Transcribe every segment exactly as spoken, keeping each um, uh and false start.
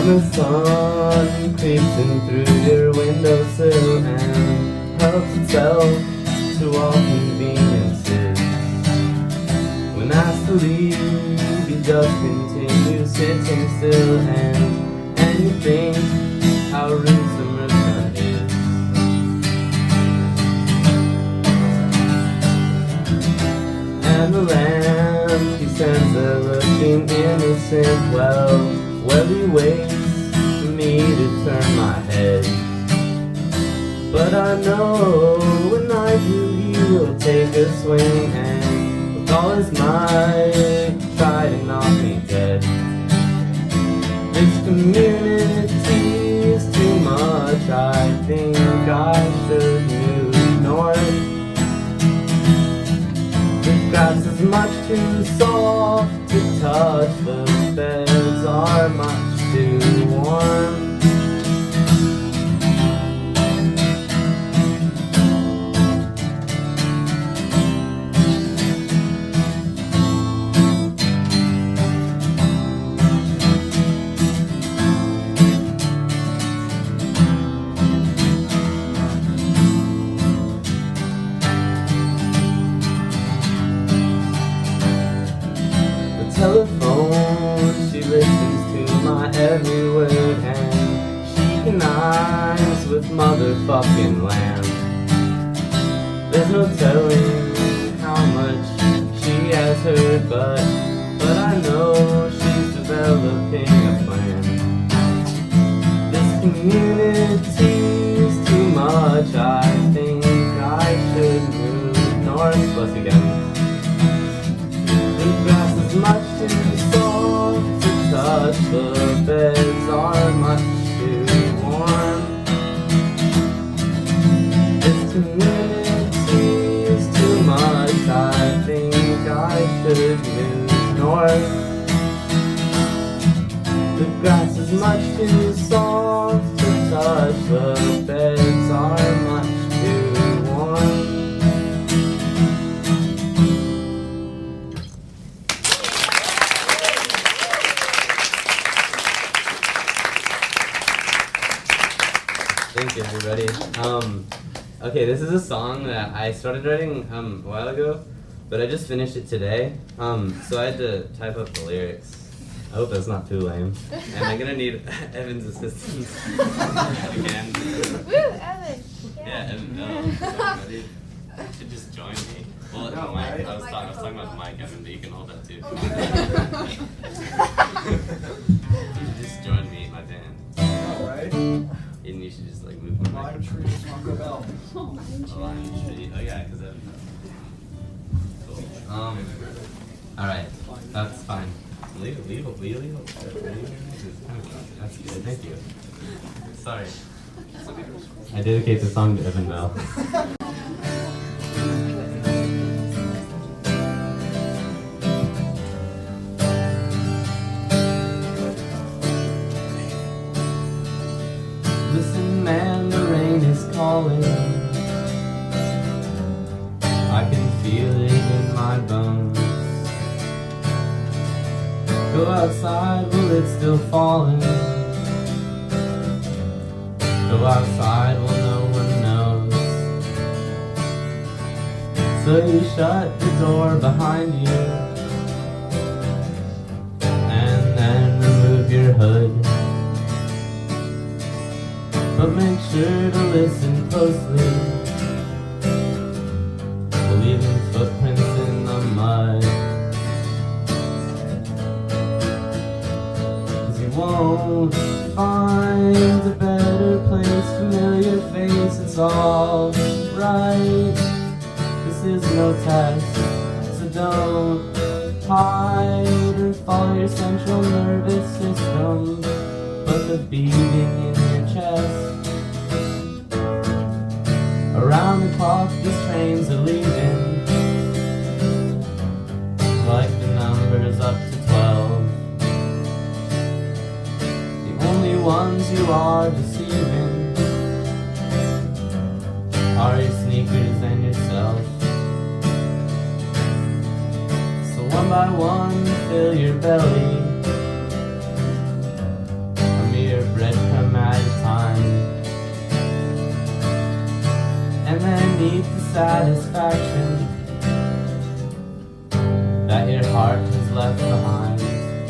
the sun creeps in through your windowsill and helps itself to all conveniences. When asked to leave, you just continue sitting still, and, and you think how rude summer sun is. And the lamp he sends a looking innocent, well, well he waits for me to turn my head. But I know when I do he will take a swing and with all his might try to knock me dead. This community is too much, I think I should move north. The grass is much too soft to touch, the beds are much too warm. Telephone, she listens to my every word, and she connives with motherfucking lamb. There's no telling how much she has heard, but but I know she's developing a plan. This community's too much, I think I should move north. Plus again. The grass is much too soft to touch, the beds are much too warm. This community is too much, I think I should move north. The grass is much too soft to touch, the beds are much too warm. Thank you, everybody. Um, okay, this is a song that I started writing um, a while ago, but I just finished it today. Um, so I had to type up the lyrics. I hope that's not too lame. And I'm gonna need Evan's assistance again. Woo, Evan! Yeah, yeah Evan. No, you should just join me. Well, no, Mike, I was, talk, I was talking about Mike, Evan, but you can hold that too. You should just join me in my band. Alright. And you should just like move my Lime mic. tree, Taco Bell. A lime tree. Oh yeah, because Evan. Cool. Um. All right, that's fine. Leave it. Leave it. Leave it. Leave it. That's good. Thank you. Sorry. I dedicate the song to Evan Bell. Listen, man, the rain is calling. I can feel it in my bones. Go outside, well, it's still falling. Go outside, well, no one knows. So you shut the door behind you, and then remove your hood. But make sure to listen closely, leaving footprints in the mud. Cause you won't find a better place, familiar face, it's all right. This is no test, so don't hide or follow your central nervous system, but the beating in your chest. Around the clock, these trains are leaving, like the numbers up to twelve. The only ones you are deceiving are your sneakers and yourself. So one by one, fill your belly. beneath the satisfaction that your heart has left behind.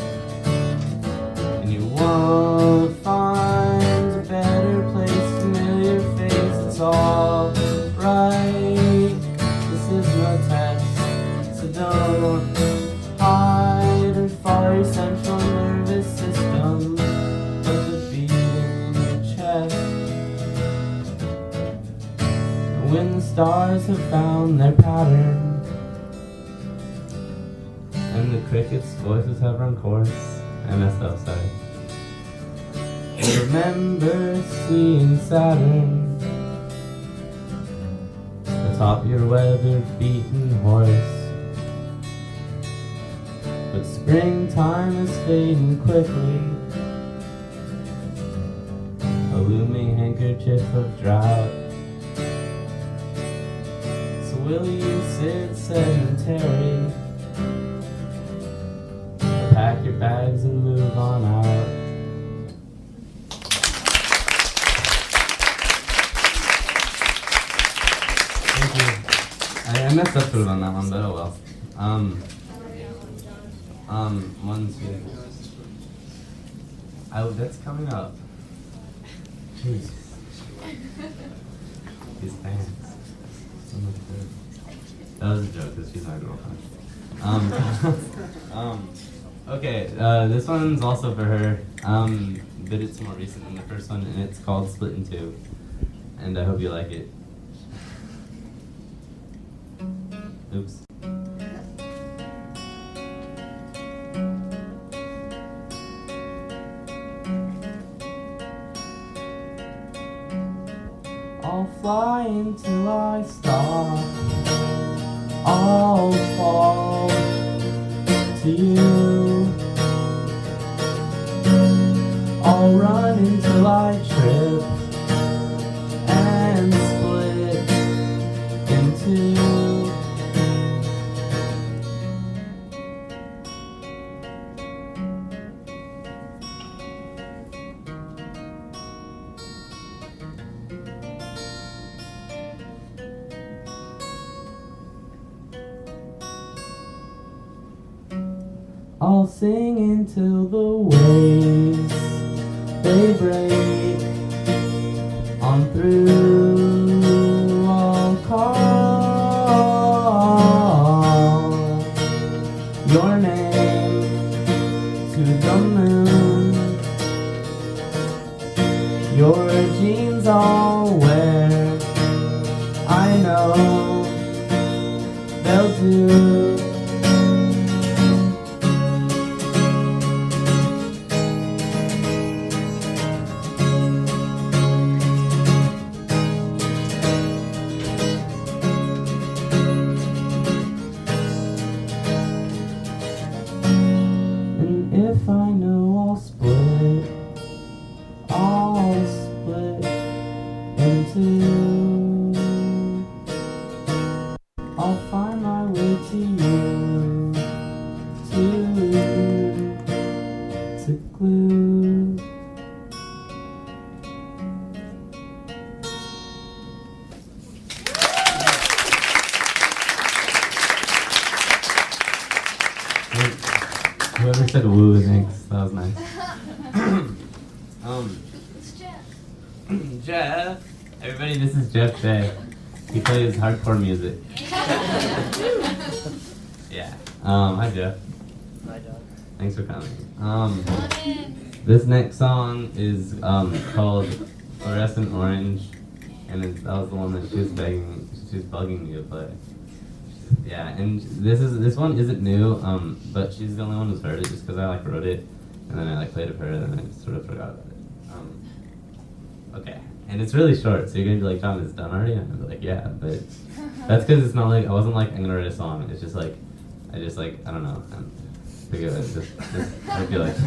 And you won't find a better place, familiar face, it's all right. This is no test, so don't hide or follow your central nervous system, but the beat in your chest. When the stars have found their pattern and the crickets' voices have run course, I messed up, sorry. And remember seeing Saturn atop your weather-beaten horse. But springtime is fading quickly, a looming handkerchief of drought. So will you sit sedentary, or pack your bags and move on out? Thank you. I, I messed up sort of on that one, but oh well. Um, um, one, two. Oh, that's coming up. Jeez. These fans. That was a joke, because she's my girlfriend. Um, um, okay, uh, this one's also for her, um, but it's more recent than the first one, and it's called Split in Two. And I hope you like it. Oops. I'll fly until I stop. I'll fall to you. I'll run until I trip and split in two. I'll sing until the waves they break on through. I'll call your name to the moon. Your jeans I'll wear, I know they'll do. If I know I'll split, I'll split in two. I'll find my way to you, to, to glue. Whoever said woo, thanks. That was nice. um, It's Jeff. Jeff. Everybody, this is Jeff Shea. He plays hardcore music. Yeah. Um, hi Jeff. Hi, John. Thanks for coming. Um, Come on in. this next song is um called Fluorescent Orange, and it's, that was the one that she was begging, she was bugging me to play. Yeah, and this is this one isn't new, um, but she's the only one who's heard it just because I like wrote it, and then I like played it for her, and then I sort of forgot about it. Um, okay, and it's really short, so you're gonna be like, John, it's done already? And I'm gonna be like, yeah, but that's because it's not like I wasn't like I'm gonna write a song. It's just like I just like I don't know. I'm, forget it. Just, just I feel like.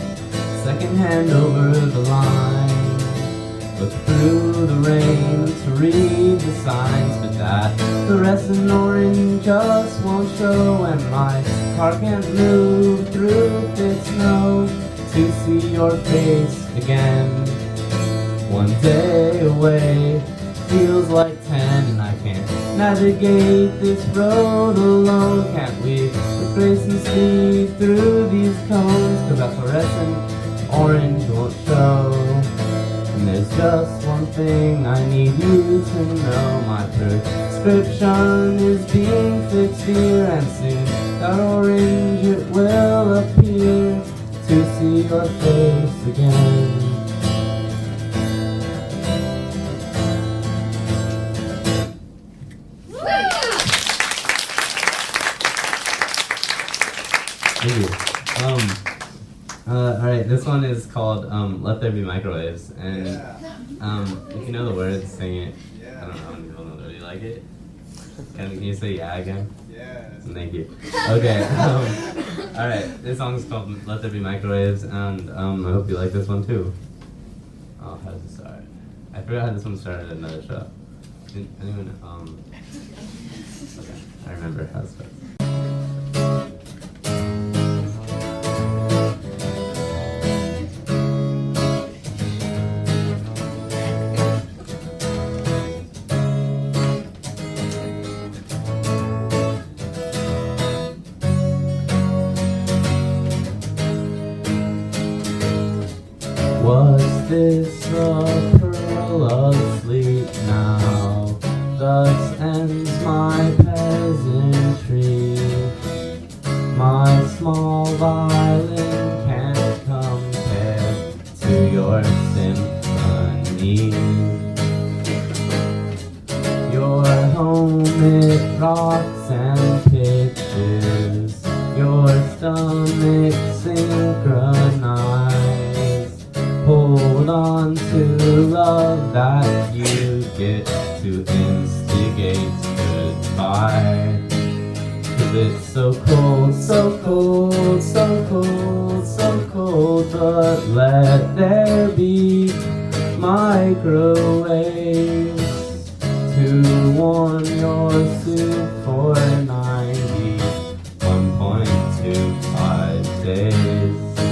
Second hand over the line, look through the rain to read the signs, but that fluorescent orange just won't show, and my car can't move through thick snow to see your face again. One day away feels like ten, and I can't navigate this road alone. Can't we with grace and speed through these cones, cause that fluorescent orange won't show. And there's just one thing I need you to know. My prescription is being fixed here, and soon that orange it will appear to see your face again. Thank you. Um, uh, alright, this one is called um, Let There Be Microwaves, and um, if you know the words, sing it. I don't know how many people know that. Do you like it? Can, can you say yeah again? Yeah. Thank you. Okay, um, alright, this song is called Let There Be Microwaves, and um, I hope you like this one too. Oh, how does it start? I forgot how this one started at another show. Did anyone, um, okay, I remember how it starts. Was this the pearl of sleep now? Thus ends my peasantry. My small violin can't compare to your symphony. Your home it rocks and pitches, your stomach synchronized. Hold on to love that you get to instigate goodbye. Cause it's so cold, so cold, so cold, so cold. But let there be microwaves to warm your soup for ninety-one point two five days.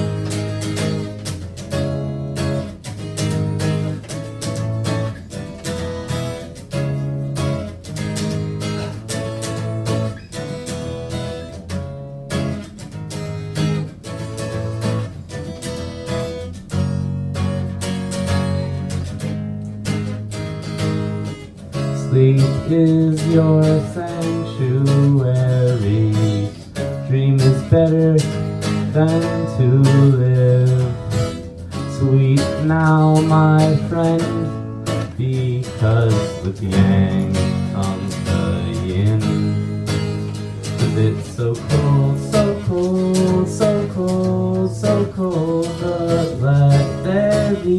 Sleep is your sanctuary. Dream is better than to live. Sweet now, my friend, because with yang comes the yin. Cause it's so cold, so cold, so cold, so cold. But let there be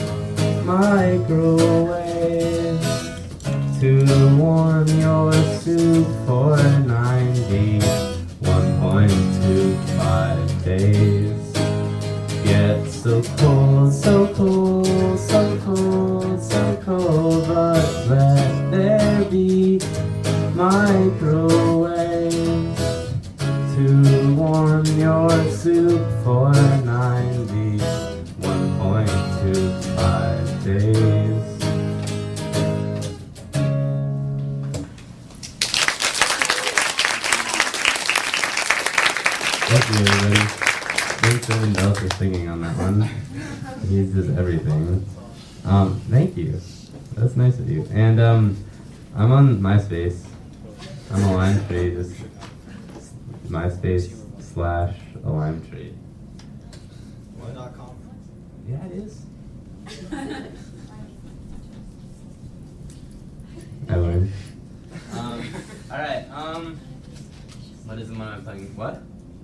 microwaves to warm your soup for ninety-one point two five days. Get so cold, so cold, so cold, so cold. But let there be microwaves to warm your soup for ninety-one point two five days. Thank you, everybody. Thanks, Evan Bell, for singing on that one. He does everything. Um, thank you. That's nice of you. And um, I'm on MySpace. I'm a lime tree. Just MySpace slash a lime tree. Why dot com? Yeah, it is. I learned. Um, all right. Um, what is the one I'm playing? What?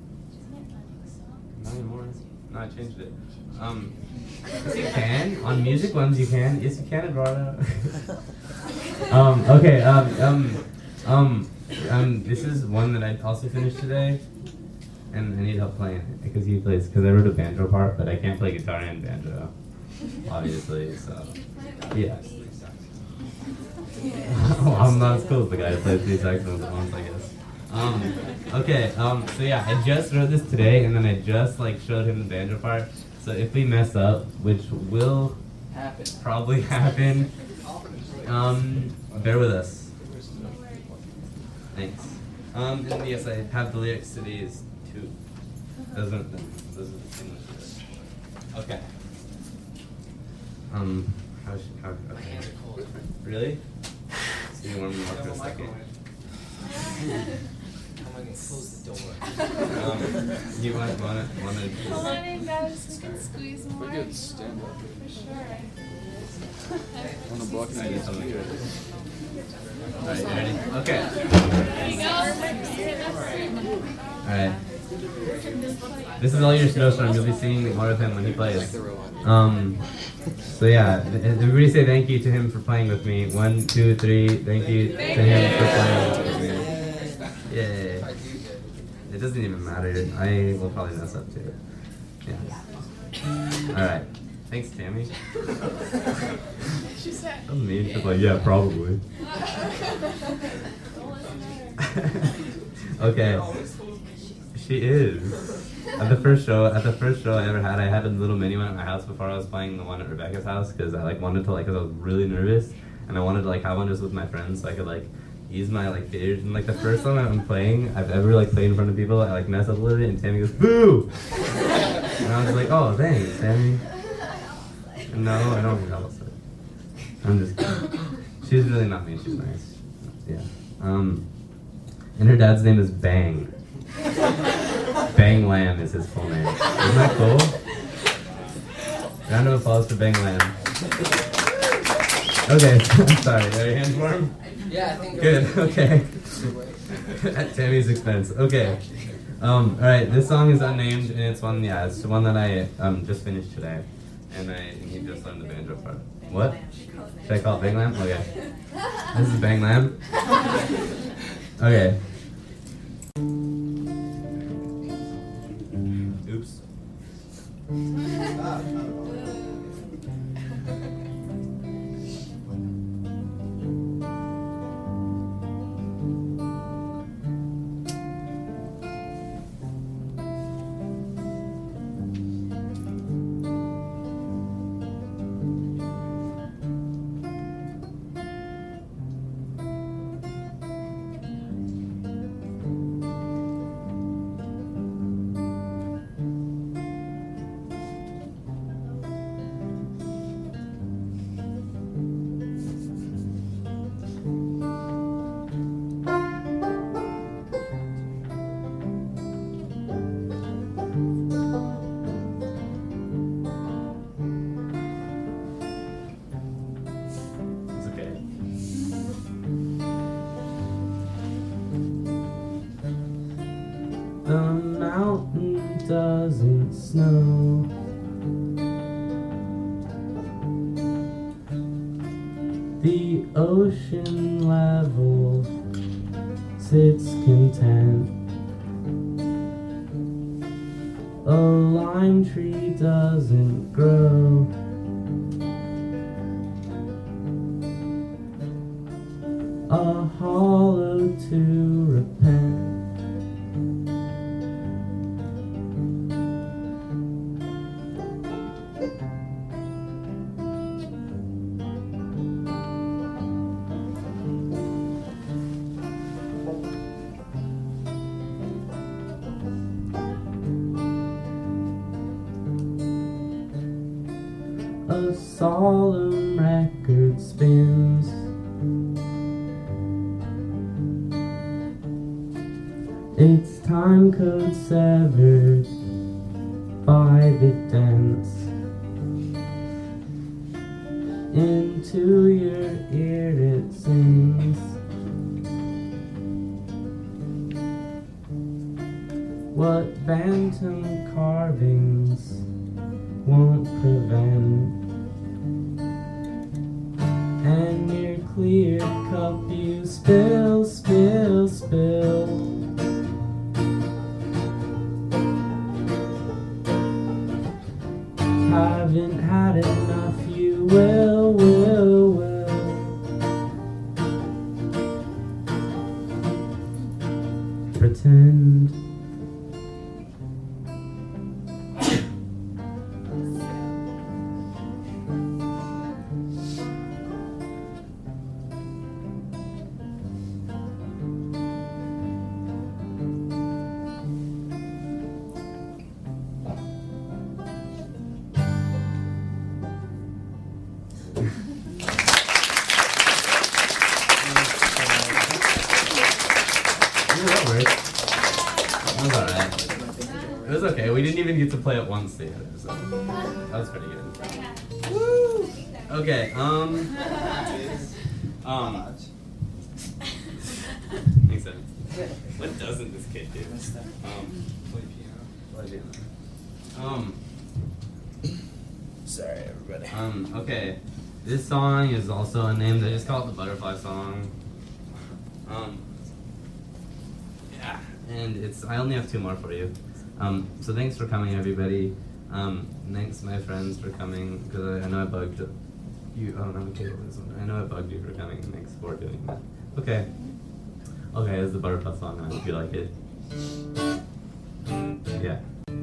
Not anymore. No, I changed it. Um, yes, you can. On music ones, you can. Yes, you can, Eduardo. um, okay. Um, um, um, um, this is one that I also finished today, and I need help playing it because he plays. Because I wrote a banjo part, but I can't play guitar and banjo, obviously. So, yeah. Oh, I'm not as cool as the guy who plays three saxophones at once, I guess. Um, okay, um, so yeah, I just wrote this today, and then I just like showed him the banjo part. So if we mess up, which will Happen. probably happen, um, bear with us. Thanks. Um, and yes, I have the lyrics to these too. Those are those are the same ones. Okay. Um, how should how? My Okay. hands are cold. Really? So you want me to walk for a Double second? microwave. How am I going to close the door? Um, you want want to want to? Come on in, guys. We can squeeze more. We could stand up. For sure. On the block I need something. here. Alright, you ready? Okay. There you go. Alright. This is all your snowstorm. You'll be singing more of him when he plays. Um, so yeah, th- everybody say thank you to him for playing with me. One, two, three. Thank you to him for playing with me. Yay. It doesn't even matter. I will probably mess up too. Yeah. Alright. Thanks, Tammy. She said. That was mean. She's like, yeah, probably. Okay. She is. At the first show, at the first show I ever had, I had a little mini one at my house before I was playing the one at Rebecca's house because I like wanted to like, cause I was really nervous and I wanted to like have one just with my friends so I could like ease my like fears. And like the first time I'm playing, I've ever like played in front of people, I like mess up a little bit and Tammy goes boo, and I was like, oh thanks, Tammy. No, I don't think that was it. I'm just kidding. She's really not mean. She's nice. Yeah. Um, and her dad's name is Bang. Bang Lamb is his full name. Isn't that cool? Round of applause for Bang Lamb. Okay, I'm sorry. Are your hands warm? Yeah, I think. Good. Okay. At Tammy's expense. Okay. Um. All right. This song is unnamed, and it's one. Yeah, it's the one that I um just finished today, and I and he just learned the banjo part. What? Should I call it Bang Lamb? Okay. This is Bang Lamb. Okay. Oops. Ah, It's okay. The mountain doesn't snow. The ocean level sits content. A lime tree doesn't grow. A hollow to repent. A solemn record spins. Its time code severed by the dance. Into your ear it sings. What bantam carvings won't prevent. And your clear cup you spill, spill, spill. Haven't had enough, you will, will, will. pretend. It was okay. We didn't even get to play it once together, so that was pretty good. Woo! Okay. Um. Um. Thanks, Evan. What doesn't this kid do? Um. Play piano. Play piano. Um. Sorry, everybody. Um. Okay. This song is also a name. They just call it the Butterfly Song. Um. Yeah. And it's. I only have two more for you. Um, so thanks for coming, everybody. Um, thanks, my friends, for coming, because I, I know I bugged you. I don't have a cable this one. I know I bugged you for coming. Thanks for doing that. Okay. Okay, it's the Butterfly Song. I hope you like it. Yeah.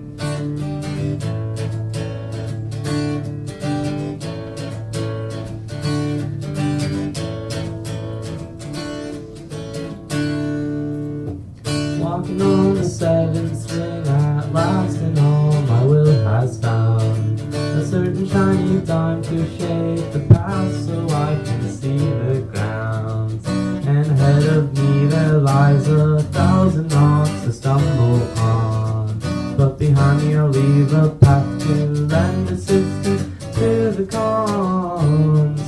Walking on the seventh string at last, and all my will has found a certain shiny dime to shape the path so I can see the ground. And ahead of me there lies a thousand rocks to stumble on, but behind me I'll leave a path to lend assistance to the cons.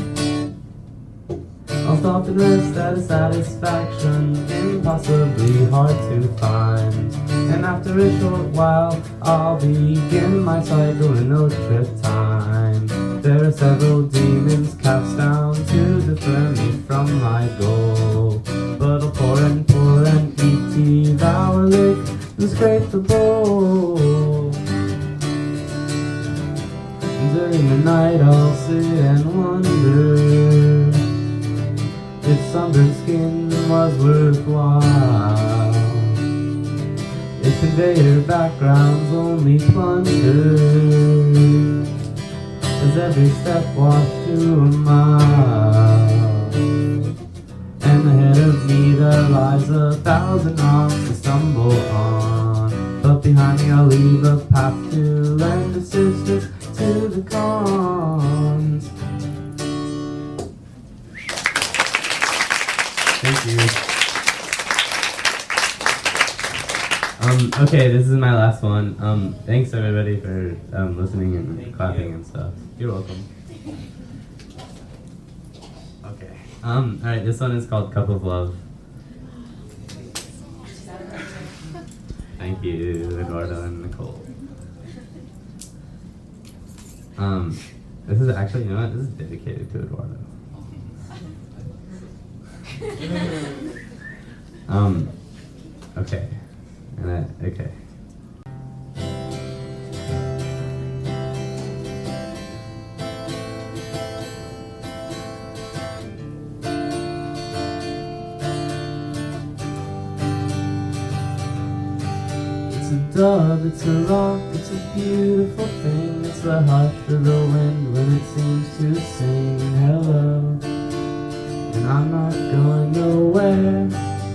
I'll stop and rest at a satisfaction impossibly hard to find, and after a short while I'll begin my cycle in no trip time. There are several demons cast down to defer me from my goal, but I'll pour and pour and eat, devour, lick, and scrape the bowl. And during the night I'll sit and wonder if sunburned skin was worthwhile, if invader backgrounds only plunder, as every step washed to a mile. And ahead of me there lies a thousand rocks to stumble on, but behind me I'll leave a path to lend assistance to the cons. Thank you. Um, okay, this is my last one. Um, thanks everybody for um, listening and Thank clapping you. and stuff. You're welcome. Okay. Um, alright, this one is called Cup of Love. Thank you, Eduardo and Nicole. Um, this is actually, you know what, this is dedicated to Eduardo. um, okay, and I, okay. It's a dove, it's a rock, it's a beautiful thing. It's the hush of the wind when it seems to sing hello. And I'm not going nowhere.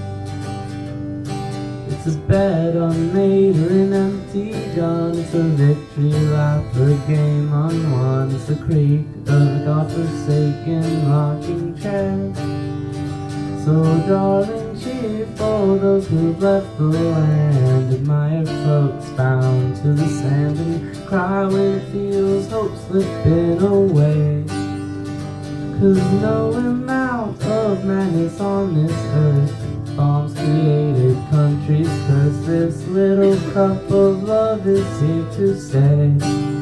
It's a bed unmade or an empty gun. It's a victory lap or a game unwon. It's the creak of a godforsaken rocking chair. So darling, cheer for those who've left the land. Admire folks bound to the sand, and cry when it feels hope slipping away. Cause no amount of madness on this earth, bombs created, countries cursed, this little cup of love is here to stay.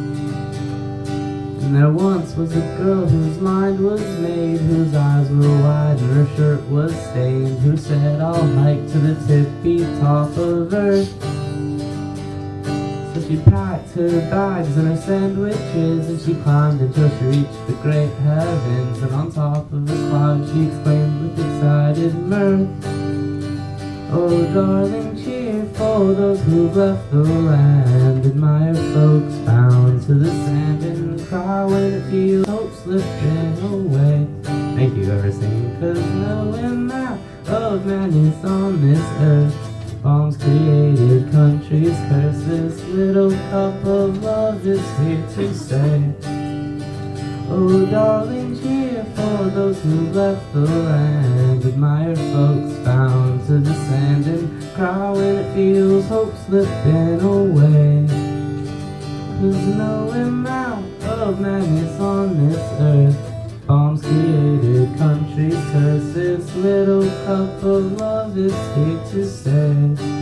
And there once was a girl whose mind was made, whose eyes were wide and her shirt was stained, who said, I'll hike to the tippy top of earth. So she packed her bags and her sandwiches, and she climbed until she reached the great heavens. And on top of the clouds she exclaimed with excited mirth, Oh, darling, cheer for those who've left the land. Admire folks bound to the sand and cry when it feels hope slipping away. Thank you, whoever's singing, 'cause no amount of madness on this earth. Bombs created countries curse. This little cup of love is here to stay. Oh, darling, cheer for those who left the land. Admire folks bound to the sand and cry when it feels hope slipping away. 'Cause no amount of madness on this earth. Bombs created countries curse. This little cup of love is here to stay.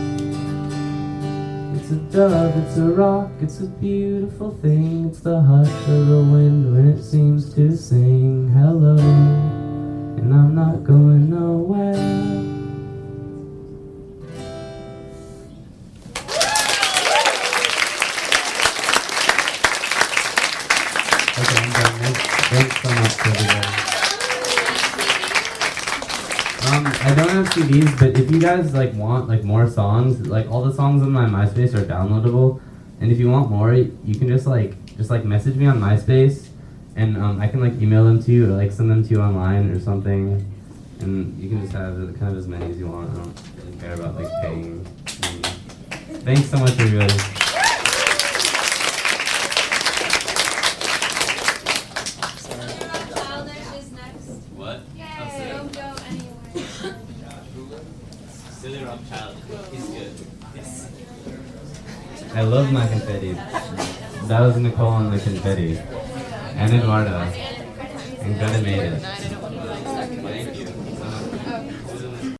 It's a dove, it's a rock, it's a beautiful thing. It's the hush of the wind when it seems to sing hello, and I'm not going nowhere. Okay, I'm done. Thanks, thanks so much, everybody. Um, I don't have C Ds, but if you guys like want like more songs, like all the songs on my MySpace are downloadable, and if you want more, you can just like just like message me on MySpace, and um, I can like email them to you or like send them to you online or something, and you can just have kind of as many as you want. I don't really care about like paying. Thanks so much, everybody. Childish is next. What? Yay! Don't go anywhere. Silly Rock Child. He's good. Yes. I love my confetti. That was Nicole and the confetti. And Eduardo. And Greta made it. Thank you.